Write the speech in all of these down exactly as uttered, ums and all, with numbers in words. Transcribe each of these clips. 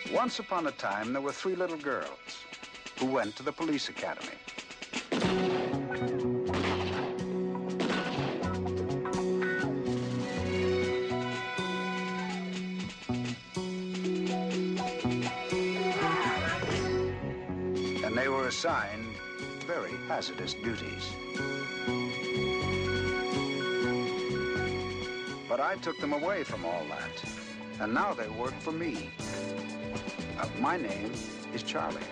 Once upon a time, there were three little girls who went to the police academy. And they were assigned very hazardous duties. But I took them away from all that, and now they work for me. Uh, my name is Charlie.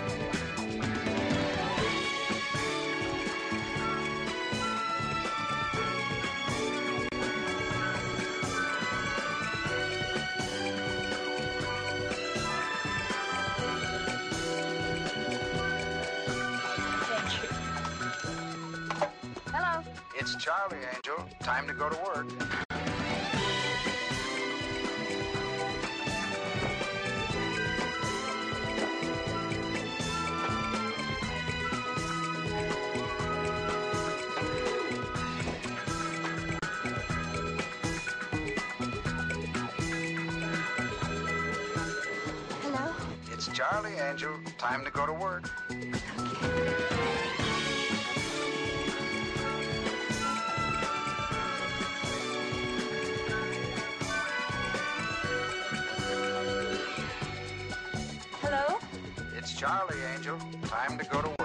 Hello. It's Charlie, Angel. Time to go to work. Hello. It's Charlie, Angel. Time to go to work. Hello. It's Charlie, Angel. Time to go to work.